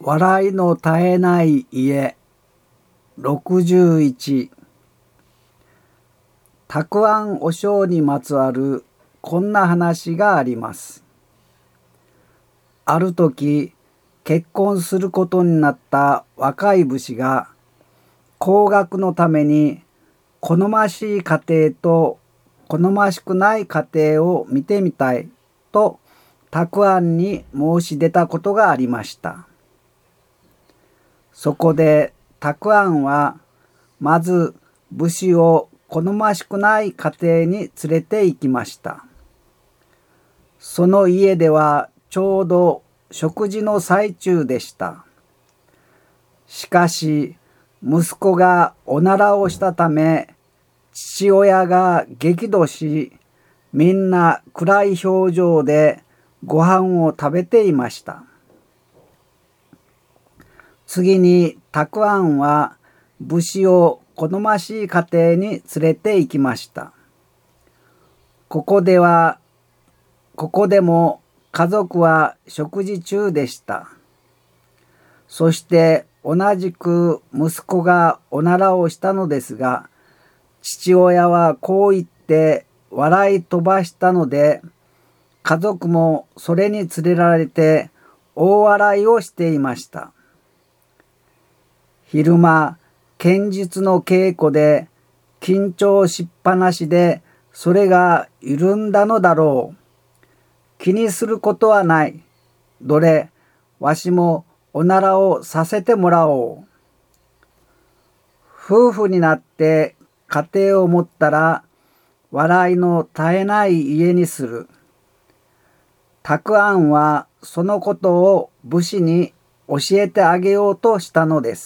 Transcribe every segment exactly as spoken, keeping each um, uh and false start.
笑いの絶えない家ろくじゅういち。たくあんお正にまつわるこんな話があります。ある時結婚することになった若い武士が後学のために好ましい家庭と好ましくない家庭を見てみたいとたくあんに申し出たことがありました。そこでたくあんはまず武士を好ましくない家庭に連れて行きました。その家ではちょうど食事の最中でした。しかし息子がおならをしたため父親が激怒し、みんな暗い表情でご飯を食べていました。次にたくあんは武士を好ましい家庭に連れて行きました。ここでは、ここでも家族は食事中でした。そして同じく息子がおならをしたのですが、父親はこう言って笑い飛ばしたので、家族もそれに連れられて大笑いをしていました。昼間、剣術の稽古で緊張しっぱなしでそれが緩んだのだろう。気にすることはない。どれ、わしもおならをさせてもらおう。夫婦になって家庭を持ったら笑いの絶えない家にする。たくあんはそのことを武士に教えてあげようとしたのです。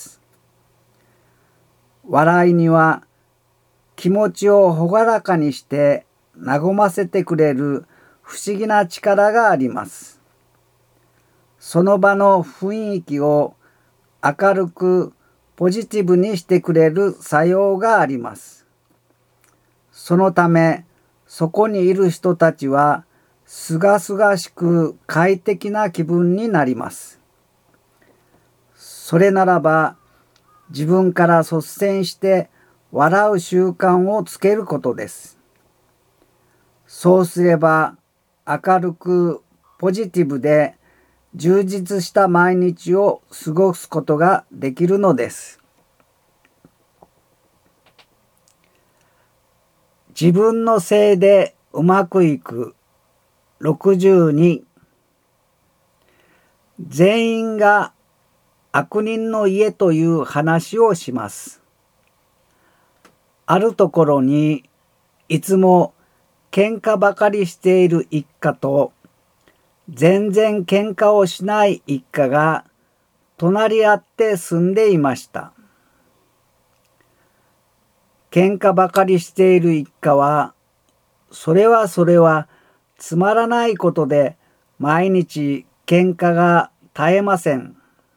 笑いには気持ちを朗らかにして和ませてくれる不思議な力があります。その場の雰囲気を明るくポジティブにしてくれる作用があります。そのためそこにいる人たちはすがすがしく快適な気分になります。それならば自分から率先して笑う習慣をつけることです。そうすれば明るくポジティブで充実した毎日を過ごすことができるのです。自分のせいでうまくいくろくじゅうに。全員が悪人の家という話をします。あるところにいつも喧嘩ばかりしている一家と全然喧嘩をしない一家が隣り合って住んでいました。喧嘩ばかりしている一家は、それはそれはつまらないことで毎日喧嘩が絶えません。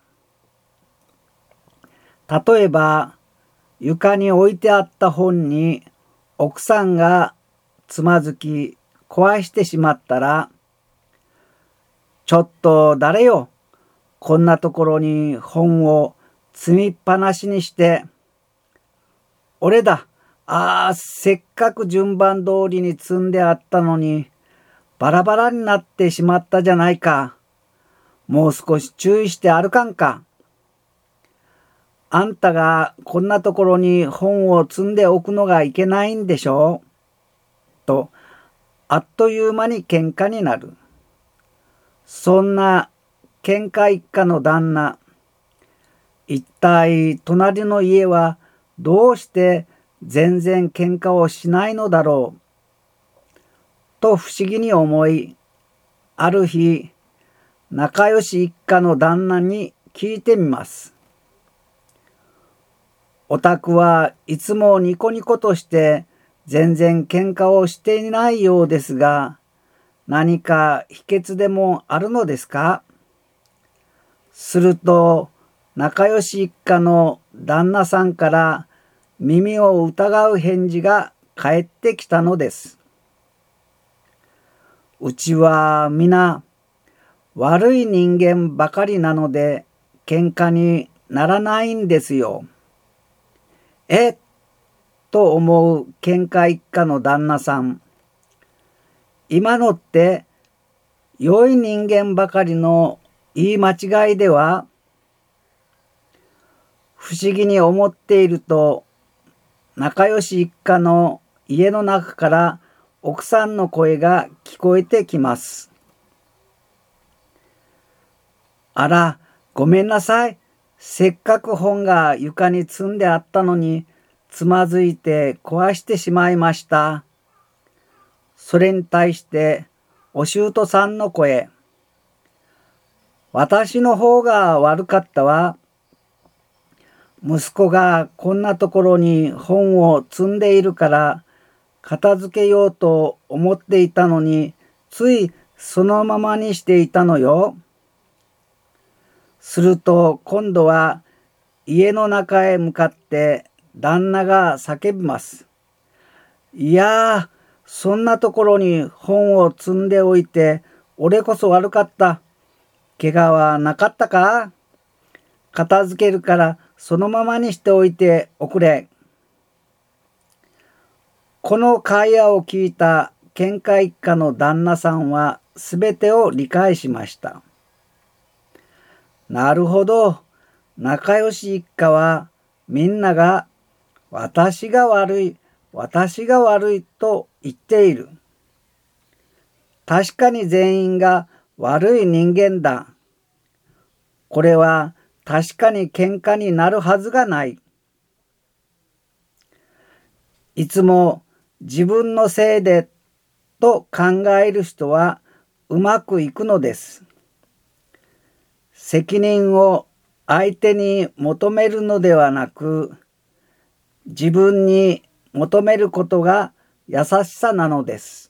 例えば床に置いてあった本に奥さんがつまずき壊してしまったら、ちょっと誰よ、こんなところに本を積みっぱなしにして。俺だ、ああ、せっかく順番通りに積んであったのにバラバラになってしまったじゃないか。もう少し注意して歩かんか。あんたがこんなところに本を積んでおくのがいけないんでしょうと、あっという間に喧嘩になる。そんな喧嘩一家の旦那、一体隣の家はどうして全然喧嘩をしないのだろうと不思議に思い、ある日仲良し一家の旦那に聞いてみます。お宅はいつもニコニコとして全然喧嘩をしていないようですが、何か秘訣でもあるのですか？すると仲良し一家の旦那さんから耳を疑う返事が返ってきたのです。うちは皆悪い人間ばかりなので喧嘩にならないんですよ。えと思う喧嘩一家の旦那さん。今のって良い人間ばかりの言い間違いでは？不思議に思っていると、仲良し一家の家の中から奥さんの声が聞こえてきます。あら、ごめんなさい。せっかく本が床に積んであったのに、つまずいて壊してしまいました。それに対して、お舅さんの声。私の方が悪かったわ。息子がこんなところに本を積んでいるから片付けようと思っていたのに、ついそのままにしていたのよ。すると今度は家の中へ向かって旦那が叫びます。いやー、そんなところに本を積んでおいて俺こそ悪かった。怪我はなかったか？片付けるからそのままにしておいておくれ。この会話を聞いた喧嘩一家の旦那さんはすべてを理解しました。なるほど。仲良し一家はみんなが私が悪い、私が悪いと言っている。確かに全員が悪い人間だ。これは確かに喧嘩になるはずがない。いつも自分のせいでと考える人はうまくいくのです。責任を相手に求めるのではなく、自分に求めることが優しさなのです。